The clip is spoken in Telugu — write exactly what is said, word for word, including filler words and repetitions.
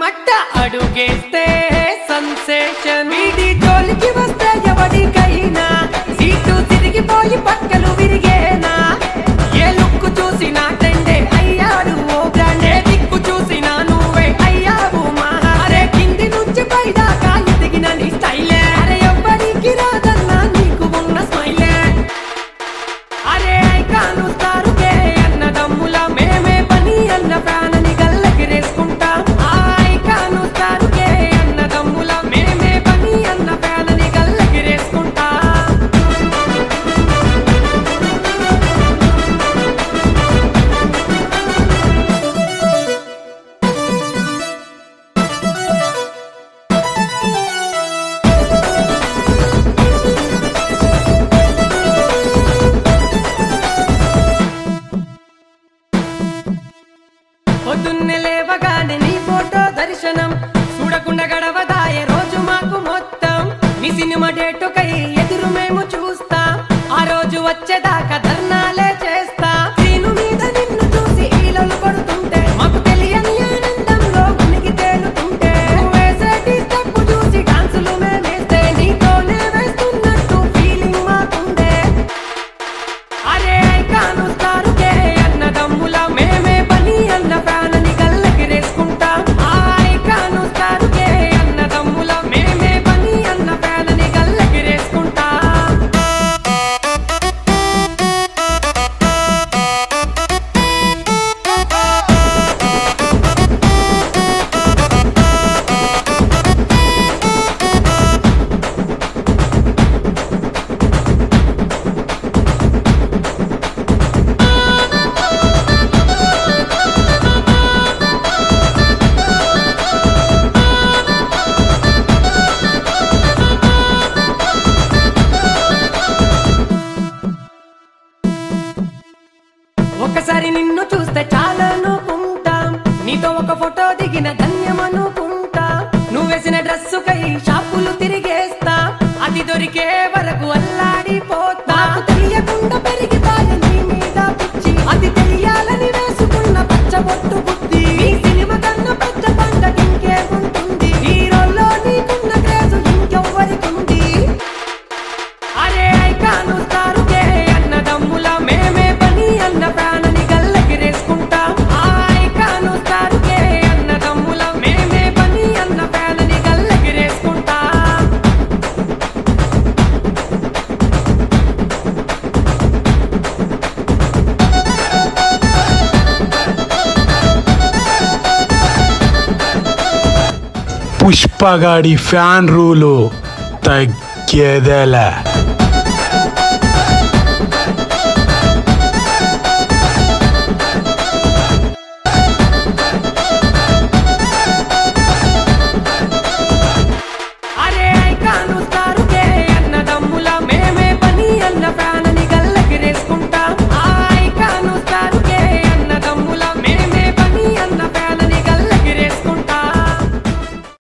మట్ట అడుగేస్తే సెన్సేషన్ వీడి జోలికి వస్తే ఎవడికైనా సీటు తిరిగిపోయి పక్కలు విరిగేనా ఏ లుక్కు చూసినా ట్రెండే అయ్యాడు ఓ బ్రాండే దిక్కు చూసినా నువ్వే అయ్యావు మహా అరే కింది నుంచి పైదాకా ఎదిగిన నీ స్టైలే అరే ఎవ్వరికి రాదన్నా నీకు ఉన్న స్మైలే అరే ఐకాను స్టారుకే అన్న దమ్ముల మేమే పని అన్న ప్రాణని గల్లకిరేసుకుంటాం ఐకాను స్టారుకే అన్న దమ్ముల మేమే పని అన్న ప్రాణని గల్లకిరేసుకుంటాం పొద్దున్నే లేవగానే నీ ఫోటో దర్శనం చూడకుండా గడవదాయే రోజు మాకు మొత్తం నీ సినిమా డేటుకై ఎదురు మేము చూస్తాం ఆ రోజు వచ్చేదాకా ధర్నాలే చేస్తా స్క్రీను మీద నిన్ను చూసి ఈలలు పడుతుంటే మాకు తెలియని ఆనందంలో మునిగి తేలుతుంటే నువ్వు వేసేటి స్టెప్ చూసి డాన్సులు మేమేస్తే నీతోనే వేస్తున్నట్టు ఫీలింగ్ మాకుండే అరే ఐకాను స్టారుకే అన్న దమ్ముల మేమే పని అన్న ప్రాణని గల్లకిరేసుకుంటాం ఐకాను స్టారుకే అన్న దమ్ముల మేమే పని అన్న ప్రాణని గల్లకిరేసుకుంటాం ఒకసారి నిన్ను చూస్తే చాలా అనుకుంటాం నీతో ఒక ఫోటో దిగిన ధన్యమనుకుంటా నువ్వేసిన డ్రెస్సుకై షాపులు తిరిగేస్తా అది దొరికే వరకు అల్లాడిపోతా నాకు తెలియకుండా పెరిగితాయి నీ మీద పిచ్చి అది తెలియాలని వేసుకున్న పచ్చబొట్టు బుద్ధి ఈ సినిమా కన్నా పెద్ద పండగ ఇంకేముంటుంది హీరోల్లో నీకున్న క్రేజు ఇంకెవ్వరికుంది అరే ఐకాను స్టారుకే అన్న దమ్ముల మేమే పని అన్న ప్రాణని గల్లకిరేసుకుంటాం ఐకాను స్టారుకే అన్న దమ్ముల మేమే పని అన్న ప్రాణని గల్లకిరేసుకుంటాం పుష్పగాడి ఫ్యాన్ రూలు తగ్గేదేలే.